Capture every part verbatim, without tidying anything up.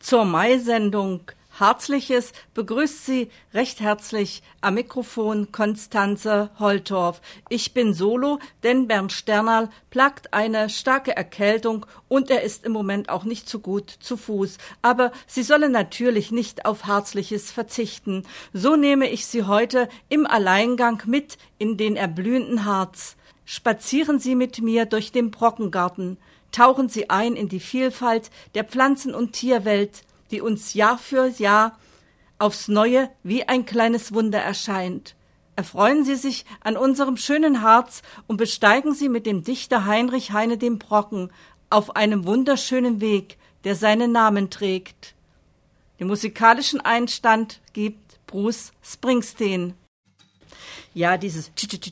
Zur Mai-Sendung Herzliches begrüßt Sie recht herzlich am Mikrofon Konstanze Holtorf. Ich bin solo, denn Bernd Sternerl plagt eine starke Erkältung und er ist im Moment auch nicht so gut zu Fuß. Aber Sie sollen natürlich nicht auf Herzliches verzichten. So nehme ich Sie heute im Alleingang mit in den erblühenden Harz. Spazieren Sie mit mir durch den Brockengarten. Tauchen Sie ein in die Vielfalt der Pflanzen- und Tierwelt, die uns Jahr für Jahr aufs Neue wie ein kleines Wunder erscheint. Erfreuen Sie sich an unserem schönen Harz und besteigen Sie mit dem Dichter Heinrich Heine den Brocken auf einem wunderschönen Weg, der seinen Namen trägt. Den musikalischen Einstand gibt Bruce Springsteen. Ja, dieses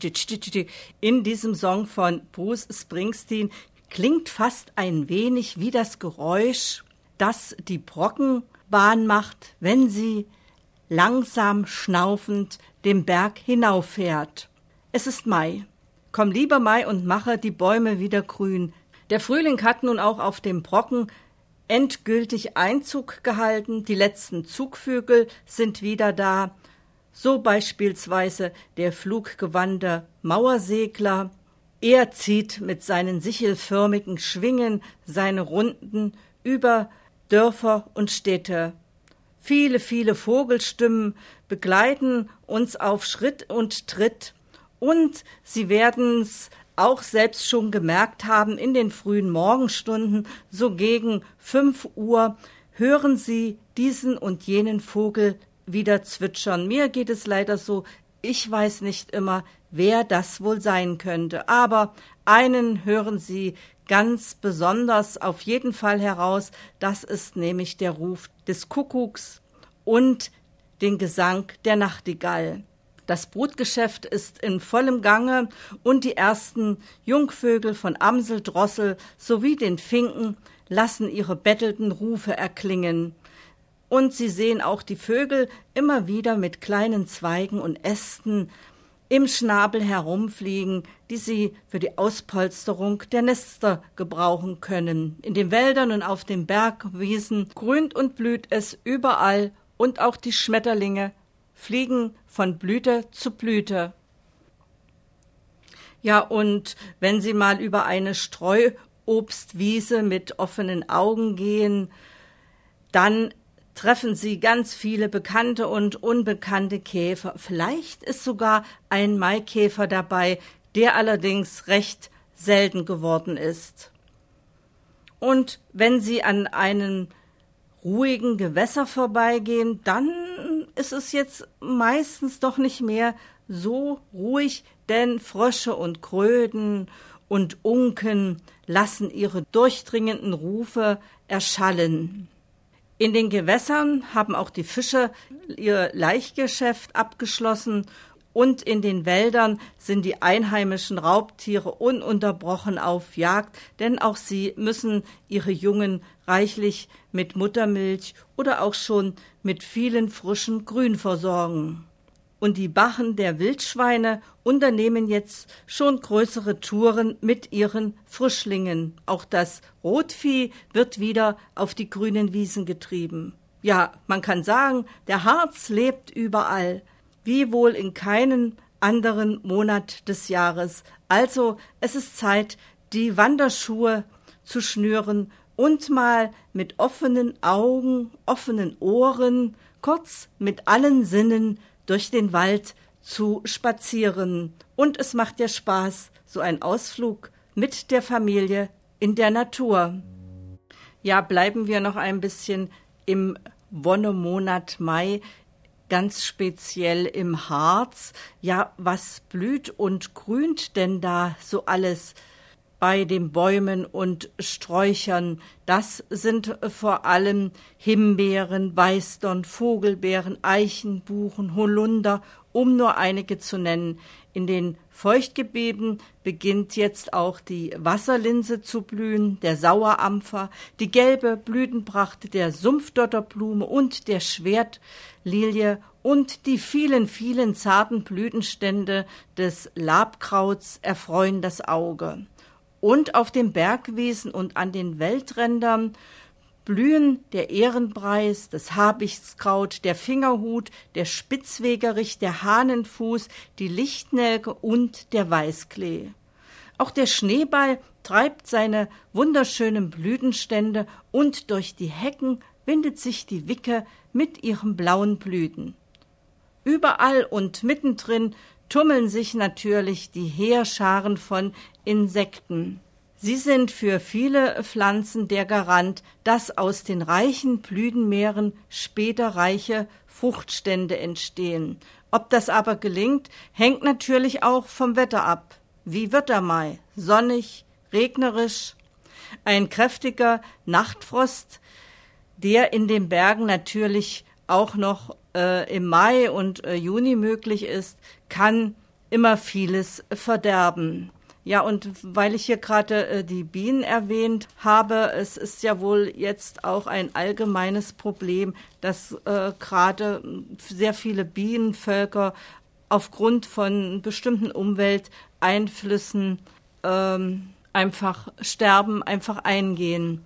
in diesem Song von Bruce Springsteen klingt fast ein wenig wie das Geräusch, das die Brockenbahn macht, wenn sie langsam schnaufend den Berg hinauffährt. Es ist Mai. Komm lieber Mai und mache die Bäume wieder grün. Der Frühling hat nun auch auf dem Brocken endgültig Einzug gehalten. Die letzten Zugvögel sind wieder da. So beispielsweise der fluggewandte Mauersegler. Er zieht mit seinen sichelförmigen Schwingen seine Runden über Dörfer und Städte. Viele, viele Vogelstimmen begleiten uns auf Schritt und Tritt und Sie werden es auch selbst schon gemerkt haben, in den frühen Morgenstunden, so gegen fünf Uhr, hören Sie diesen und jenen Vogel wieder zwitschern. Mir geht es leider so, ich weiß nicht immer, wer das wohl sein könnte, aber einen hören Sie ganz besonders auf jeden Fall heraus, das ist nämlich der Ruf des Kuckucks und den Gesang der Nachtigall. Das Brutgeschäft ist in vollem Gange und die ersten Jungvögel von Amsel, Drossel sowie den Finken lassen ihre bettelnden Rufe erklingen. Und Sie sehen auch die Vögel immer wieder mit kleinen Zweigen und Ästen im Schnabel herumfliegen, die sie für die Auspolsterung der Nester gebrauchen können. In den Wäldern und auf den Bergwiesen grünt und blüht es überall und auch die Schmetterlinge fliegen von Blüte zu Blüte. Ja, und wenn Sie mal über eine Streuobstwiese mit offenen Augen gehen, dann treffen Sie ganz viele bekannte und unbekannte Käfer. Vielleicht ist sogar ein Maikäfer dabei, der allerdings recht selten geworden ist. Und wenn Sie an einem ruhigen Gewässer vorbeigehen, dann ist es jetzt meistens doch nicht mehr so ruhig, denn Frösche und Kröten und Unken lassen ihre durchdringenden Rufe erschallen. In den Gewässern haben auch die Fische ihr Laichgeschäft abgeschlossen und in den Wäldern sind die einheimischen Raubtiere ununterbrochen auf Jagd, denn auch sie müssen ihre Jungen reichlich mit Muttermilch oder auch schon mit vielen frischen Grün versorgen. Und die Bachen der Wildschweine unternehmen jetzt schon größere Touren mit ihren Frischlingen. Auch das Rotvieh wird wieder auf die grünen Wiesen getrieben. Ja, man kann sagen, der Harz lebt überall, wie wohl in keinem anderen Monat des Jahres. Also es ist Zeit, die Wanderschuhe zu schnüren und mal mit offenen Augen, offenen Ohren, kurz mit allen Sinnen durch den Wald zu spazieren. Und es macht ja Spaß, so ein Ausflug mit der Familie in der Natur. Ja, bleiben wir noch ein bisschen im Wonnemonat Mai, ganz speziell im Harz. Ja, was blüht und grünt denn da so alles bei den Bäumen und Sträuchern? Das sind vor allem Himbeeren, Weißdorn, Vogelbeeren, Eichen, Buchen, Holunder, um nur einige zu nennen. In den Feuchtgebieten beginnt jetzt auch die Wasserlinse zu blühen, der Sauerampfer, die gelbe Blütenpracht der Sumpfdotterblume und der Schwertlilie und die vielen, vielen zarten Blütenstände des Labkrauts erfreuen das Auge. Und auf den Bergwiesen und an den Wäldrändern blühen der Ehrenpreis, das Habichtskraut, der Fingerhut, der Spitzwegerich, der Hahnenfuß, die Lichtnelke und der Weißklee. Auch der Schneeball treibt seine wunderschönen Blütenstände und durch die Hecken windet sich die Wicke mit ihren blauen Blüten. Überall und mittendrin tummeln sich natürlich die Heerscharen von Insekten. Sie sind für viele Pflanzen der Garant, dass aus den reichen Blütenmeeren später reiche Fruchtstände entstehen. Ob das aber gelingt, hängt natürlich auch vom Wetter ab. Wie wird der Mai? Sonnig, regnerisch? Ein kräftiger Nachtfrost, der in den Bergen natürlich auch noch äh, im Mai und äh, Juni möglich ist, kann immer vieles verderben. Ja, und weil ich hier gerade äh, die Bienen erwähnt habe, es ist ja wohl jetzt auch ein allgemeines Problem, dass äh, gerade sehr viele Bienenvölker aufgrund von bestimmten Umwelteinflüssen ähm, einfach sterben, einfach eingehen.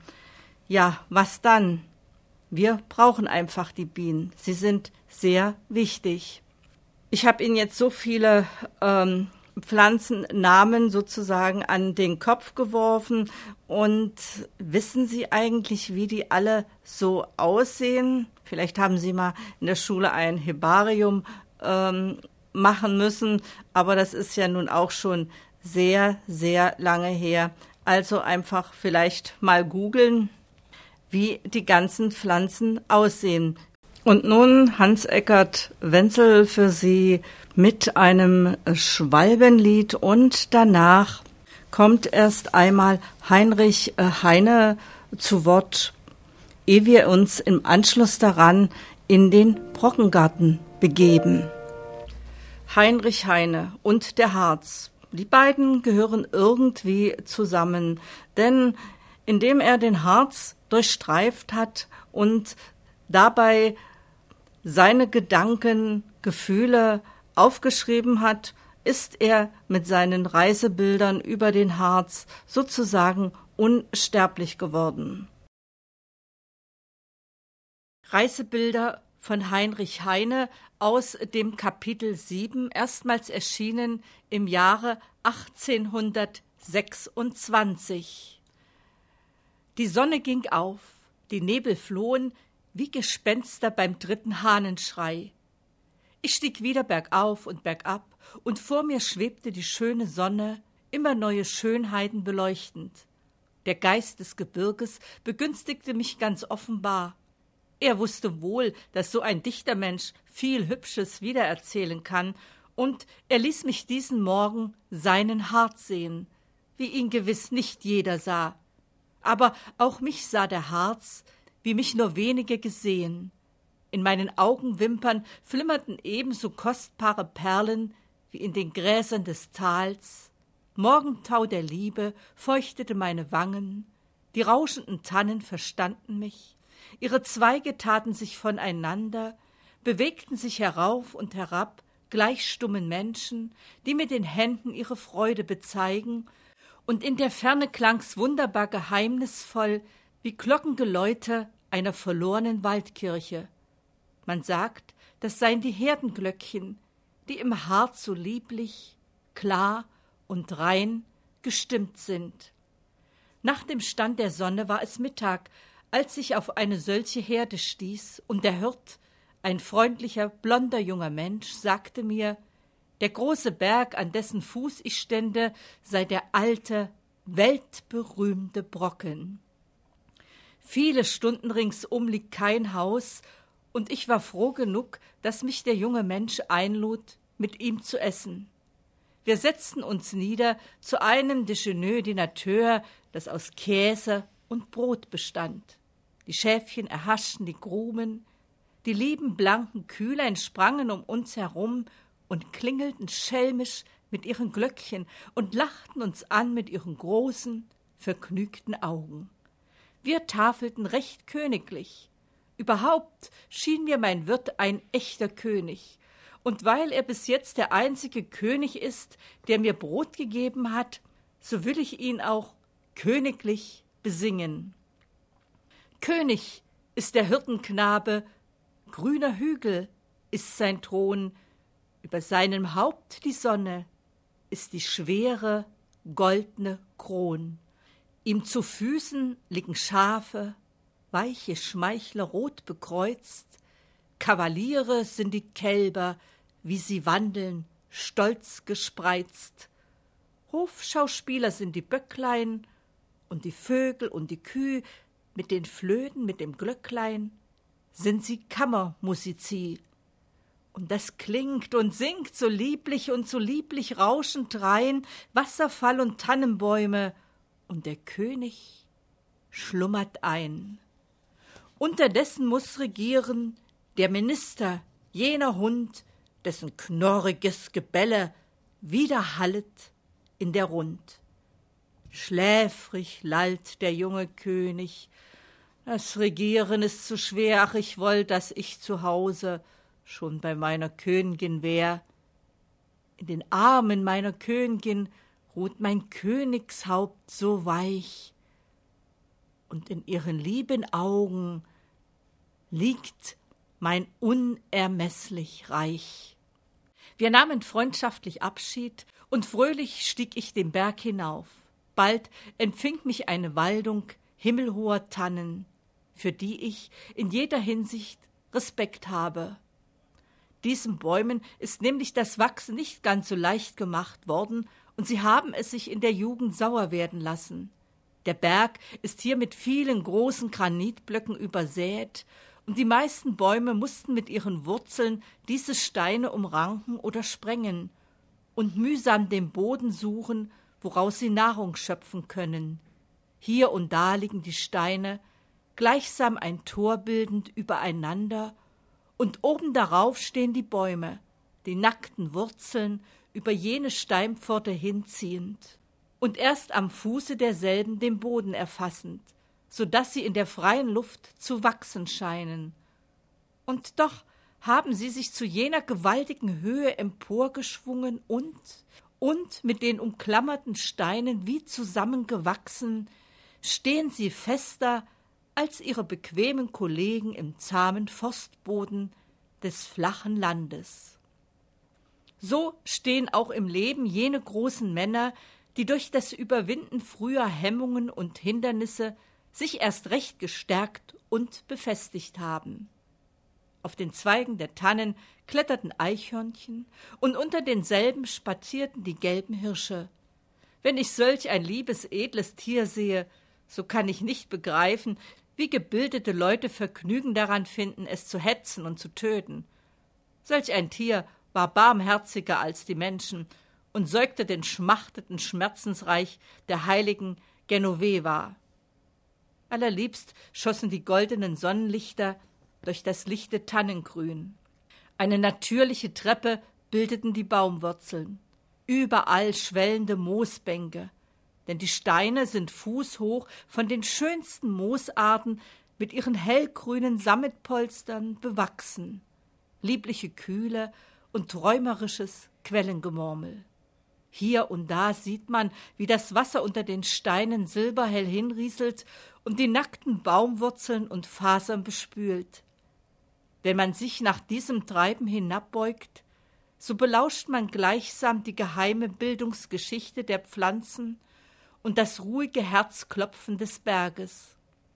Ja, was dann? Wir brauchen einfach die Bienen. Sie sind sehr wichtig. Ich habe Ihnen jetzt so viele ähm, Pflanzennamen sozusagen an den Kopf geworfen. Und wissen Sie eigentlich, wie die alle so aussehen? Vielleicht haben Sie mal in der Schule ein Herbarium ähm, machen müssen, aber das ist ja nun auch schon sehr, sehr lange her. Also einfach vielleicht mal googeln, wie die ganzen Pflanzen aussehen. Und nun Hans-Eckert Wenzel für Sie mit einem Schwalbenlied und danach kommt erst einmal Heinrich Heine zu Wort, ehe wir uns im Anschluss daran in den Brockengarten begeben. Heinrich Heine und der Harz, die beiden gehören irgendwie zusammen, denn indem er den Harz durchstreift hat und dabei seine Gedanken, Gefühle aufgeschrieben hat, ist er mit seinen Reisebildern über den Harz sozusagen unsterblich geworden. Reisebilder von Heinrich Heine aus dem Kapitel sieben, erstmals erschienen im Jahre achtzehnhundertsechsundzwanzig. Die Sonne ging auf, die Nebel flohen wie Gespenster beim dritten Hahnenschrei. Ich stieg wieder bergauf und bergab, und vor mir schwebte die schöne Sonne, immer neue Schönheiten beleuchtend. Der Geist des Gebirges begünstigte mich ganz offenbar. Er wusste wohl, dass so ein Dichtermensch viel Hübsches wiedererzählen kann, und er ließ mich diesen Morgen seinen Harz sehen, wie ihn gewiss nicht jeder sah. Aber auch mich sah der Harz, wie mich nur wenige gesehen. In meinen Augenwimpern flimmerten ebenso kostbare Perlen wie in den Gräsern des Tals. Morgentau der Liebe feuchtete meine Wangen, die rauschenden Tannen verstanden mich, ihre Zweige taten sich voneinander, bewegten sich herauf und herab, gleich stummen Menschen, die mit den Händen ihre Freude bezeigen, und in der Ferne klang's wunderbar geheimnisvoll wie Glockengeläute einer verlorenen Waldkirche. Man sagt, das seien die Herdenglöckchen, die im Harz so lieblich, klar und rein gestimmt sind. Nach dem Stand der Sonne war es Mittag, als ich auf eine solche Herde stieß, und der Hirt, ein freundlicher, blonder junger Mensch, sagte mir, der große Berg, an dessen Fuß ich stände, sei der alte, weltberühmte Brocken. Viele Stunden ringsum liegt kein Haus, und ich war froh genug, dass mich der junge Mensch einlud, mit ihm zu essen. Wir setzten uns nieder zu einem Déjeuner de Nature, das aus Käse und Brot bestand. Die Schäfchen erhaschten die Gruben, die lieben blanken Kühlein sprangen um uns herum und klingelten schelmisch mit ihren Glöckchen und lachten uns an mit ihren großen, vergnügten Augen. Wir tafelten recht königlich. Überhaupt schien mir mein Wirt ein echter König, und weil er bis jetzt der einzige König ist, der mir Brot gegeben hat, so will ich ihn auch königlich besingen. König ist der Hirtenknabe, grüner Hügel ist sein Thron, über seinem Haupt die Sonne ist die schwere, goldne Kron. Ihm zu Füßen liegen Schafe, weiche Schmeichler rot bekreuzt, Kavaliere sind die Kälber, wie sie wandeln, stolz gespreizt. Hofschauspieler sind die Böcklein und die Vögel und die Kühe, mit den Flöten, mit dem Glöcklein, sind sie Kammermusici. Und das klingt und singt so lieblich und so lieblich rauschend rein, Wasserfall und Tannenbäume, und der König schlummert ein. Unterdessen muß regieren der Minister, jener Hund, dessen knorriges Gebelle widerhallet in der Rund. Schläfrig lallt der junge König, das Regieren ist zu schwer, ach, ich wollt, dass ich zu Hause schon bei meiner Königin wär. In den Armen meiner Königin ruht mein Königshaupt so weich, und in ihren lieben Augen liegt mein unermeßlich Reich. Wir nahmen freundschaftlich Abschied, und fröhlich stieg ich den Berg hinauf. Bald empfing mich eine Waldung himmelhoher Tannen, für die ich in jeder Hinsicht Respekt habe. Diesen Bäumen ist nämlich das Wachsen nicht ganz so leicht gemacht worden, und sie haben es sich in der Jugend sauer werden lassen. Der Berg ist hier mit vielen großen Granitblöcken übersät, und die meisten Bäume mussten mit ihren Wurzeln diese Steine umranken oder sprengen und mühsam den Boden suchen, woraus sie Nahrung schöpfen können. Hier und da liegen die Steine, gleichsam ein Tor bildend übereinander, und oben darauf stehen die Bäume, die nackten Wurzeln über jene Steinpforte hinziehend und erst am Fuße derselben den Boden erfassend, so daß sie in der freien Luft zu wachsen scheinen. Und doch haben sie sich zu jener gewaltigen Höhe emporgeschwungen und, und mit den umklammerten Steinen wie zusammengewachsen, stehen sie fester als ihre bequemen Kollegen im zahmen Forstboden des flachen Landes. So stehen auch im Leben jene großen Männer, die durch das Überwinden früher Hemmungen und Hindernisse sich erst recht gestärkt und befestigt haben. Auf den Zweigen der Tannen kletterten Eichhörnchen, und unter denselben spazierten die gelben Hirsche. Wenn ich solch ein liebes, edles Tier sehe, so kann ich nicht begreifen, wie gebildete Leute Vergnügen daran finden, es zu hetzen und zu töten. Solch ein Tier war barmherziger als die Menschen und säugte den schmachteten Schmerzensreich der heiligen Genoveva. Allerliebst schossen die goldenen Sonnenlichter durch das lichte Tannengrün. Eine natürliche Treppe bildeten die Baumwurzeln, überall schwellende Moosbänke, denn die Steine sind fußhoch von den schönsten Moosarten mit ihren hellgrünen Sammetpolstern bewachsen, liebliche Kühle und träumerisches Quellengemurmel. Hier und da sieht man, wie das Wasser unter den Steinen silberhell hinrieselt und die nackten Baumwurzeln und Fasern bespült. Wenn man sich nach diesem Treiben hinabbeugt, so belauscht man gleichsam die geheime Bildungsgeschichte der Pflanzen und das ruhige Herzklopfen des Berges.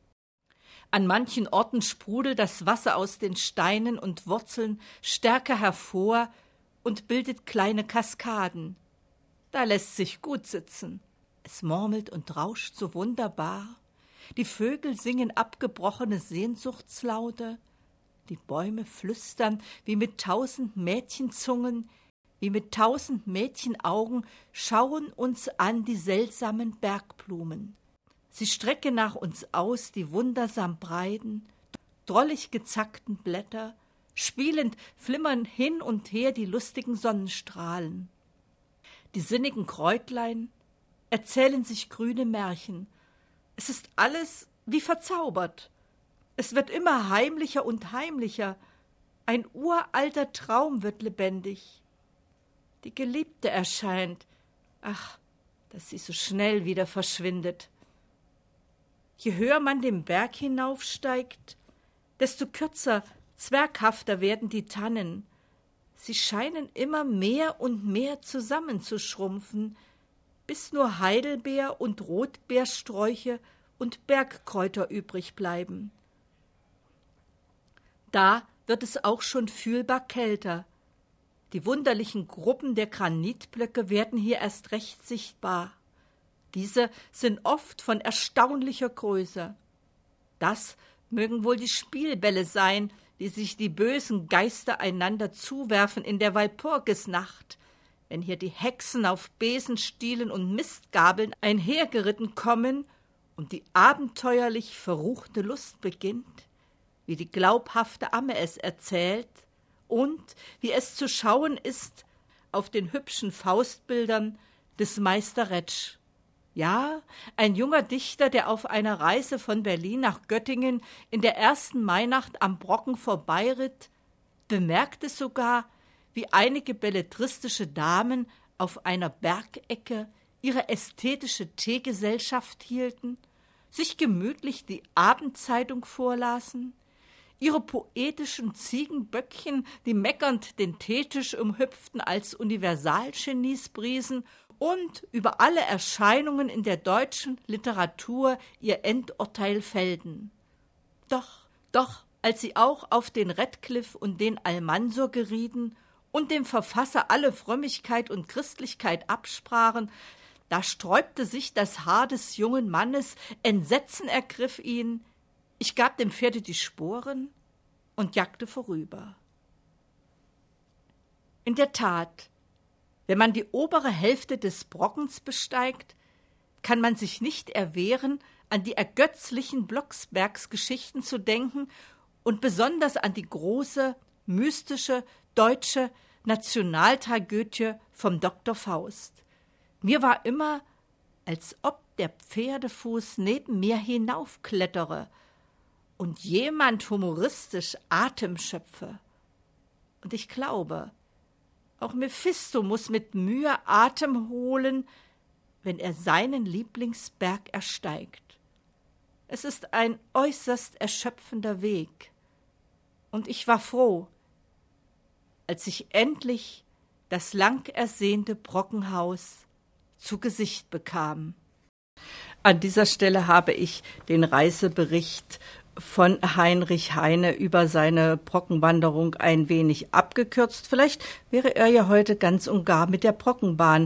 An manchen Orten sprudelt das Wasser aus den Steinen und Wurzeln stärker hervor und bildet kleine Kaskaden. Da lässt sich gut sitzen. Es murmelt und rauscht so wunderbar. Die Vögel singen abgebrochene Sehnsuchtslaute. Die Bäume flüstern wie mit tausend Mädchenzungen, wie mit tausend Mädchenaugen schauen uns an die seltsamen Bergblumen. Sie strecken nach uns aus die wundersam breiten, drollig gezackten Blätter, spielend flimmern hin und her die lustigen Sonnenstrahlen. Die sinnigen Kräutlein erzählen sich grüne Märchen. Es ist alles wie verzaubert. Es wird immer heimlicher und heimlicher. Ein uralter Traum wird lebendig. Die Geliebte erscheint. Ach, dass sie so schnell wieder verschwindet. Je höher man den Berg hinaufsteigt, desto kürzer, zwerghafter werden die Tannen. Sie scheinen immer mehr und mehr zusammenzuschrumpfen, bis nur Heidelbeer- und Rotbeersträuche und Bergkräuter übrig bleiben. Da wird es auch schon fühlbar kälter. Die wunderlichen Gruppen der Granitblöcke werden hier erst recht sichtbar. Diese sind oft von erstaunlicher Größe. Das mögen wohl die Spielbälle sein, die sich die bösen Geister einander zuwerfen in der Walpurgisnacht, wenn hier die Hexen auf Besenstielen und Mistgabeln einhergeritten kommen und die abenteuerlich verruchte Lust beginnt, wie die glaubhafte Amme es erzählt und wie es zu schauen ist auf den hübschen Faustbildern des Meister Retsch. Ja, ein junger Dichter, der auf einer Reise von Berlin nach Göttingen in der ersten Mainacht am Brocken vorbeiritt, bemerkte sogar, wie einige belletristische Damen auf einer Bergecke ihre ästhetische Teegesellschaft hielten, sich gemütlich die Abendzeitung vorlasen, ihre poetischen Ziegenböckchen, die meckernd den Teetisch umhüpften, als Universalgenies priesen und über alle Erscheinungen in der deutschen Literatur ihr Endurteil fällten. Doch, doch, als sie auch auf den Radcliffe und den Almansor gerieten und dem Verfasser alle Frömmigkeit und Christlichkeit absprachen, da sträubte sich das Haar des jungen Mannes, Entsetzen ergriff ihn, ich gab dem Pferde die Sporen und jagte vorüber. In der Tat, wenn man die obere Hälfte des Brockens besteigt, kann man sich nicht erwehren, an die ergötzlichen Blocksbergsgeschichten zu denken und besonders an die große, mystische, deutsche Nationaltragödie vom Doktor Faust. Mir war immer, als ob der Pferdefuß neben mir hinaufklettere und jemand humoristisch Atem schöpfe. Und ich glaube, auch Mephisto muss mit Mühe Atem holen, wenn er seinen Lieblingsberg ersteigt. Es ist ein äußerst erschöpfender Weg. Und ich war froh, als ich endlich das lang ersehnte Brockenhaus zu Gesicht bekam. An dieser Stelle habe ich den Reisebericht von Heinrich Heine über seine Brockenwanderung ein wenig abgekürzt. Vielleicht wäre er ja heute ganz und gar mit der Brockenbahn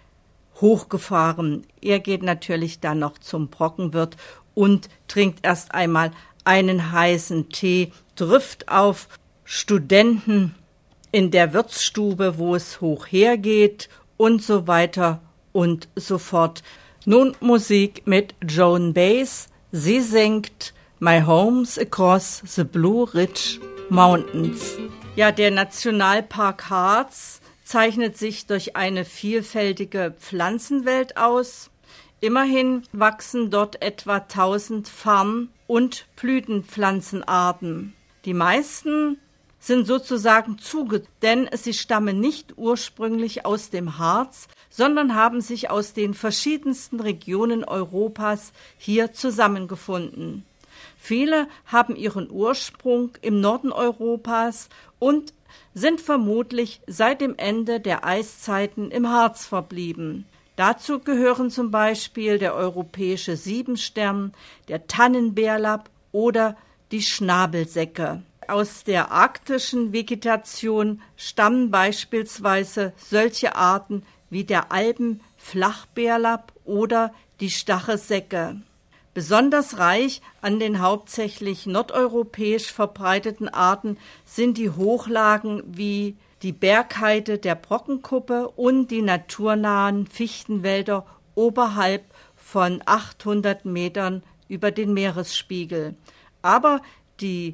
hochgefahren. Er geht natürlich dann noch zum Brockenwirt und trinkt erst einmal einen heißen Tee, trifft auf Studenten in der Wirtsstube, wo es hoch hergeht und so weiter und so fort. Nun Musik mit Joan Baez. Sie singt My Home's Across the Blue Ridge Mountains. Ja, der Nationalpark Harz zeichnet sich durch eine vielfältige Pflanzenwelt aus. Immerhin wachsen dort etwa tausend Farn- und Blütenpflanzenarten. Die meisten sind sozusagen zuge, denn sie stammen nicht ursprünglich aus dem Harz, sondern haben sich aus den verschiedensten Regionen Europas hier zusammengefunden. Viele haben ihren Ursprung im Norden Europas und sind vermutlich seit dem Ende der Eiszeiten im Harz verblieben. Dazu gehören zum Beispiel der europäische Siebenstern, der Tannenbärlapp oder die Schnabelsäcke. Aus der arktischen Vegetation stammen beispielsweise solche Arten wie der Alpen-Flachbärlapp oder die Stachelsäcke. Besonders reich an den hauptsächlich nordeuropäisch verbreiteten Arten sind die Hochlagen wie die Bergheide der Brockenkuppe und die naturnahen Fichtenwälder oberhalb von achthundert Metern über den Meeresspiegel. Aber die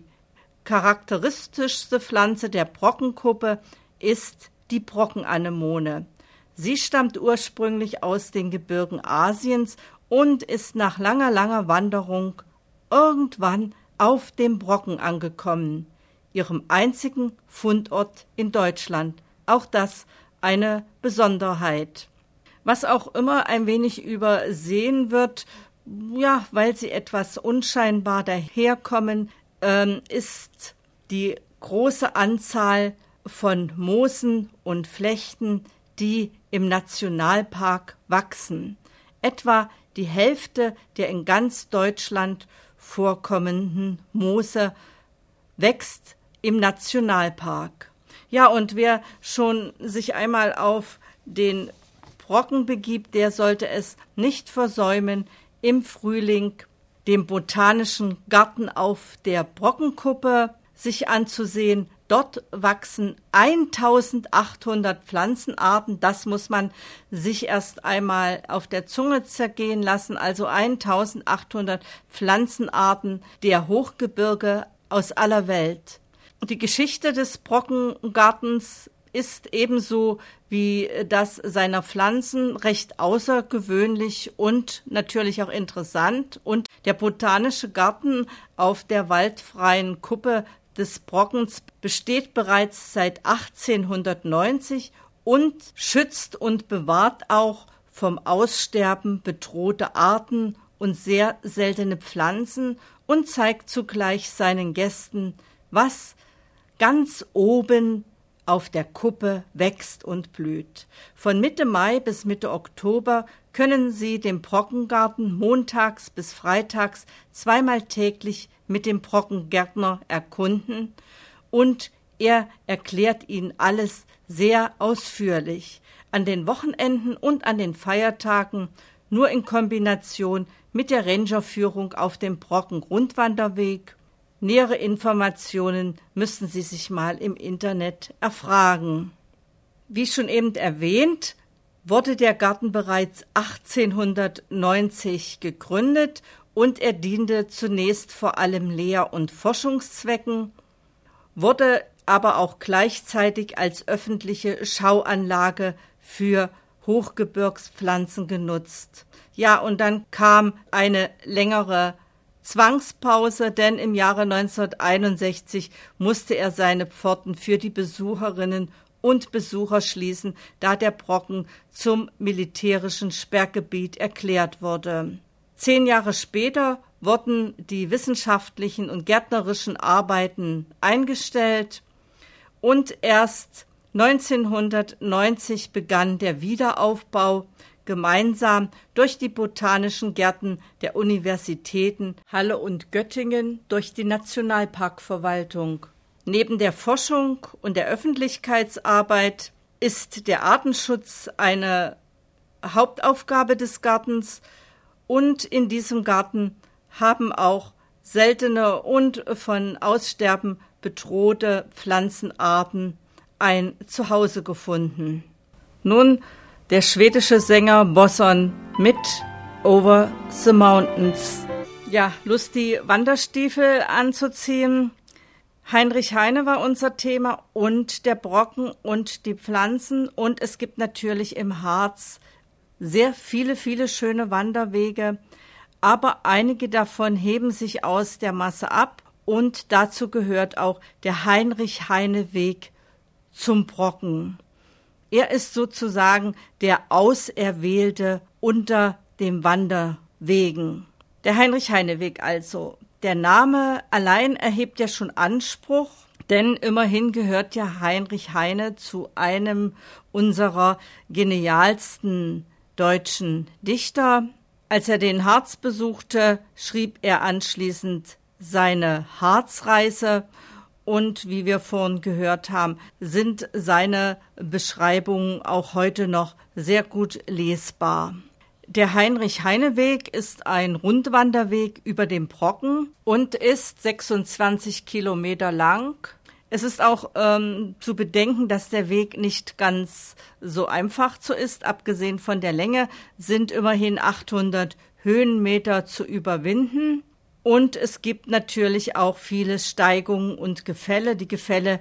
charakteristischste Pflanze der Brockenkuppe ist die Brockenanemone. Sie stammt ursprünglich aus den Gebirgen Asiens und ist nach langer, langer Wanderung irgendwann auf dem Brocken angekommen, ihrem einzigen Fundort in Deutschland. Auch das eine Besonderheit. Was auch immer ein wenig übersehen wird, ja, weil sie etwas unscheinbar daherkommen, ähm, ist die große Anzahl von Moosen und Flechten, die im Nationalpark wachsen. Etwa die Hälfte der in ganz Deutschland vorkommenden Moose wächst im Nationalpark. Ja, und wer schon sich einmal auf den Brocken begibt, der sollte es nicht versäumen, im Frühling den Botanischen Garten auf der Brockenkuppe sich anzusehen. Dort wachsen eintausendachthundert Pflanzenarten. Das muss man sich erst einmal auf der Zunge zergehen lassen. Also eintausendachthundert Pflanzenarten der Hochgebirge aus aller Welt. Die Geschichte des Brockengartens ist ebenso wie das seiner Pflanzen recht außergewöhnlich und natürlich auch interessant. Und der Botanische Garten auf der waldfreien Kuppe des Brockens besteht bereits seit achtzehnhundertneunzig und schützt und bewahrt auch vom Aussterben bedrohte Arten und sehr seltene Pflanzen und zeigt zugleich seinen Gästen, was ganz oben auf der Kuppe wächst und blüht. Von Mitte Mai bis Mitte Oktober können Sie den Brockengarten montags bis freitags zweimal täglich mit dem Brockengärtner erkunden und er erklärt Ihnen alles sehr ausführlich. An den Wochenenden und an den Feiertagen nur in Kombination mit der Rangerführung auf dem Brocken-Rundwanderweg. Nähere Informationen müssen Sie sich mal im Internet erfragen. Wie schon eben erwähnt, wurde der Garten bereits achtzehnhundertneunzig gegründet und er diente zunächst vor allem Lehr- und Forschungszwecken, wurde aber auch gleichzeitig als öffentliche Schauanlage für Hochgebirgspflanzen genutzt. Ja, und dann kam eine längere Zwangspause, denn im Jahre neunzehnhunderteinundsechzig musste er seine Pforten für die Besucherinnen und Besucher schließen, da der Brocken zum militärischen Sperrgebiet erklärt wurde. Zehn Jahre später wurden die wissenschaftlichen und gärtnerischen Arbeiten eingestellt und erst neunzehnhundertneunzig begann der Wiederaufbau, gemeinsam durch die Botanischen Gärten der Universitäten Halle und Göttingen durch die Nationalparkverwaltung. Neben der Forschung und der Öffentlichkeitsarbeit ist der Artenschutz eine Hauptaufgabe des Gartens und in diesem Garten haben auch seltene und von Aussterben bedrohte Pflanzenarten ein Zuhause gefunden. Nun der schwedische Sänger Bosson mit Over the Mountains. Ja, Lust, die Wanderstiefel anzuziehen. Heinrich Heine war unser Thema und der Brocken und die Pflanzen. Und es gibt natürlich im Harz sehr viele, viele schöne Wanderwege. Aber einige davon heben sich aus der Masse ab. Und dazu gehört auch der Heinrich-Heine-Weg zum Brocken. Er ist sozusagen der Auserwählte unter den Wanderwegen. Der Heinrich-Heine-Weg also. Der Name allein erhebt ja schon Anspruch, denn immerhin gehört ja Heinrich Heine zu einem unserer genialsten deutschen Dichter. Als er den Harz besuchte, schrieb er anschließend seine Harzreise. Und wie wir vorhin gehört haben, sind seine Beschreibungen auch heute noch sehr gut lesbar. Der Heinrich-Heine-Weg ist ein Rundwanderweg über den Brocken und ist sechsundzwanzig Kilometer lang. Es ist auch ähm, zu bedenken, dass der Weg nicht ganz so einfach so ist. Abgesehen von der Länge sind immerhin achthundert Höhenmeter zu überwinden. Und es gibt natürlich auch viele Steigungen und Gefälle. Die Gefälle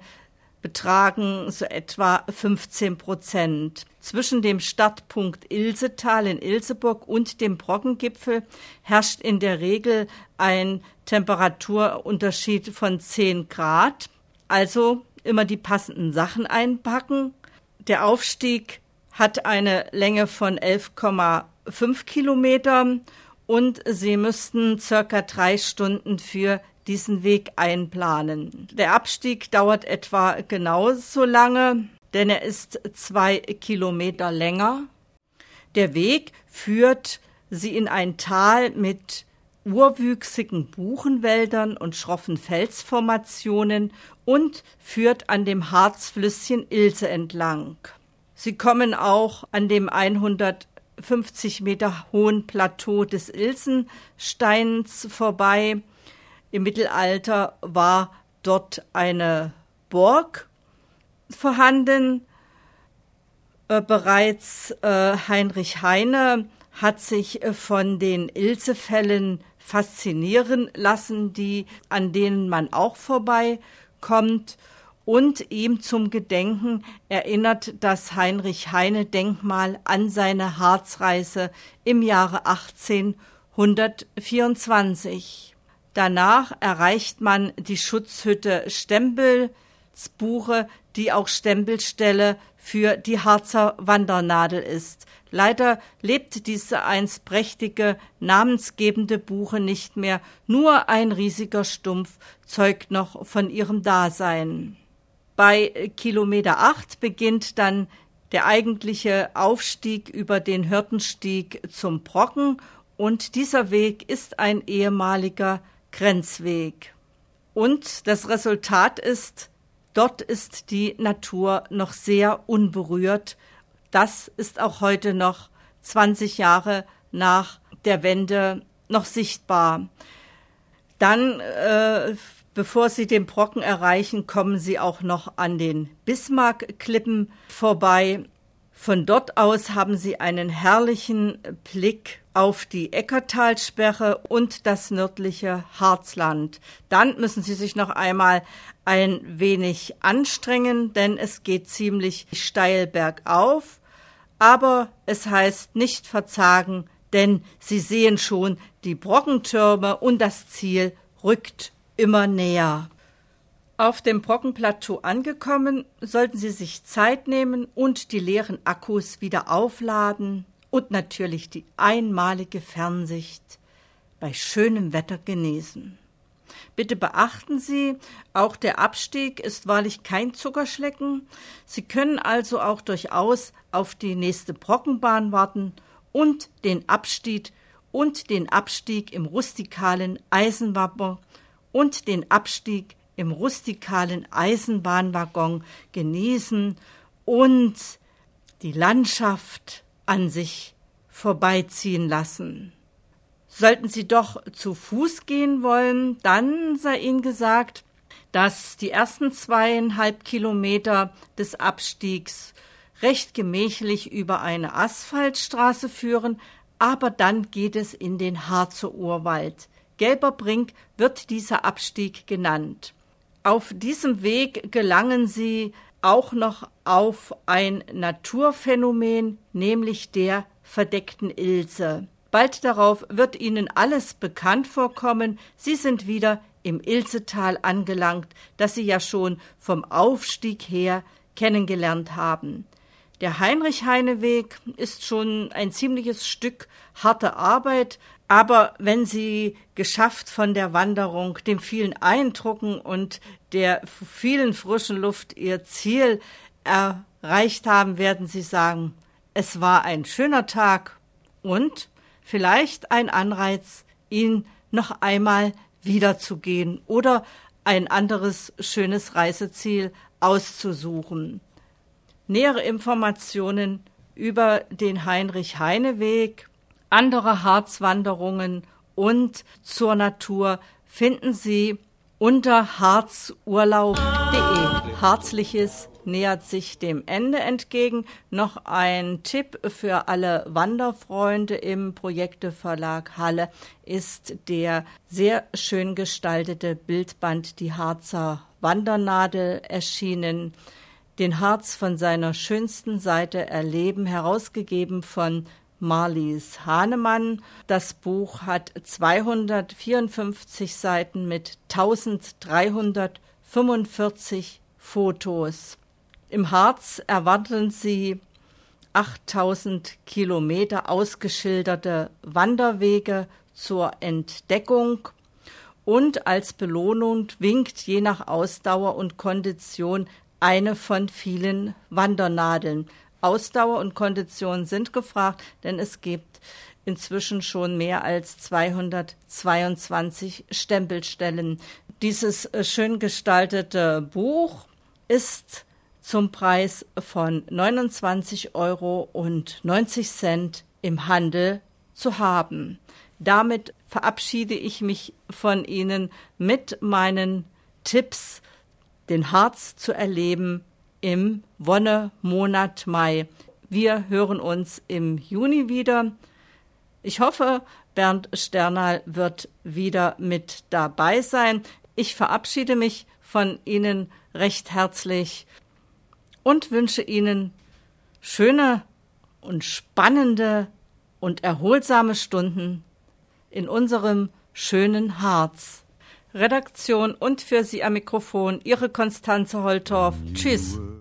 betragen so etwa fünfzehn Prozent. Zwischen dem Startpunkt Ilsetal in Ilseburg und dem Brockengipfel herrscht in der Regel ein Temperaturunterschied von zehn Grad. Also immer die passenden Sachen einpacken. Der Aufstieg hat eine Länge von elf Komma fünf Kilometer. und Sie müssten circa drei Stunden für diesen Weg einplanen. Der Abstieg dauert etwa genauso lange, denn er ist zwei Kilometer länger. Der Weg führt Sie in ein Tal mit urwüchsigen Buchenwäldern und schroffen Felsformationen und führt an dem Harzflüsschen Ilse entlang. Sie kommen auch an dem hundertfünfzig Meter hohen Plateau des Ilsensteins vorbei. Im Mittelalter war dort eine Burg vorhanden. Äh, bereits äh, Heinrich Heine hat sich äh, von den Ilsefällen faszinieren lassen, die, an denen man auch vorbeikommt. Und ihm zum Gedenken erinnert das Heinrich-Heine-Denkmal an seine Harzreise im Jahre achtzehnhundertvierundzwanzig. Danach erreicht man die Schutzhütte Stempelsbuche, die auch Stempelstelle für die Harzer Wandernadel ist. Leider lebt diese einst prächtige, namensgebende Buche nicht mehr. Nur ein riesiger Stumpf zeugt noch von ihrem Dasein. Bei Kilometer acht beginnt dann der eigentliche Aufstieg über den Hürtenstieg zum Brocken und dieser Weg ist ein ehemaliger Grenzweg. Und das Resultat ist, dort ist die Natur noch sehr unberührt. Das ist auch heute noch zwanzig Jahre nach der Wende noch sichtbar. Dann, äh, bevor Sie den Brocken erreichen, kommen Sie auch noch an den Bismarck-Klippen vorbei. Von dort aus haben Sie einen herrlichen Blick auf die Eckertalsperre und das nördliche Harzland. Dann müssen Sie sich noch einmal ein wenig anstrengen, denn es geht ziemlich steil bergauf. Aber es heißt nicht verzagen, denn Sie sehen schon die Brockentürme und das Ziel rückt immer näher. Auf dem Brockenplateau angekommen, sollten Sie sich Zeit nehmen und die leeren Akkus wieder aufladen und natürlich die einmalige Fernsicht bei schönem Wetter genießen. Bitte beachten Sie, auch der Abstieg ist wahrlich kein Zuckerschlecken. Sie können also auch durchaus auf die nächste Brockenbahn warten und den Abstieg und den Abstieg im rustikalen Eisenwaggon und den Abstieg im rustikalen Eisenbahnwaggon genießen und die Landschaft an sich vorbeiziehen lassen. Sollten Sie doch zu Fuß gehen wollen, dann sei Ihnen gesagt, dass die ersten zweieinhalb Kilometer des Abstiegs recht gemächlich über eine Asphaltstraße führen, aber dann geht es in den Harzer Urwald. Gelber Brink wird dieser Abstieg genannt. Auf diesem Weg gelangen Sie auch noch auf ein Naturphänomen, nämlich der verdeckten Ilse. Bald darauf wird Ihnen alles bekannt vorkommen. Sie sind wieder im Ilsetal angelangt, das Sie ja schon vom Aufstieg her kennengelernt haben. Der Heinrich-Heine-Weg ist schon ein ziemliches Stück harte Arbeit, aber wenn Sie geschafft von der Wanderung, dem vielen Eindrucken und der vielen frischen Luft Ihr Ziel erreicht haben, werden Sie sagen, es war ein schöner Tag und vielleicht ein Anreiz, ihn noch einmal wiederzugehen oder ein anderes schönes Reiseziel auszusuchen. Nähere Informationen über den Heinrich-Heine-Weg, andere Harzwanderungen und zur Natur finden Sie unter harzurlaub punkt de. Harzliches nähert sich dem Ende entgegen. Noch ein Tipp für alle Wanderfreunde im Projekteverlag Halle ist der sehr schön gestaltete Bildband Die Harzer Wandernadel erschienen. Den Harz von seiner schönsten Seite erleben, herausgegeben von Marlies Hahnemann. Das Buch hat zweihundertvierundfünfzig Seiten mit eintausenddreihundertfünfundvierzig Fotos. Im Harz erwarten Sie achttausend Kilometer ausgeschilderte Wanderwege zur Entdeckung. Und als Belohnung winkt je nach Ausdauer und Kondition eine von vielen Wandernadeln. Ausdauer und Kondition sind gefragt, denn es gibt inzwischen schon mehr als zweihundertzweiundzwanzig Stempelstellen. Dieses schön gestaltete Buch ist zum Preis von neunundzwanzig Euro neunzig im Handel zu haben. Damit verabschiede ich mich von Ihnen mit meinen Tipps, den Harz zu erleben im Wonnemonat Mai. Wir hören uns im Juni wieder. Ich hoffe, Bernd Sternal wird wieder mit dabei sein. Ich verabschiede mich von Ihnen recht herzlich und wünsche Ihnen schöne und spannende und erholsame Stunden in unserem schönen Harz. Redaktion und für Sie am Mikrofon Ihre Konstanze Holtorf. Tschüss.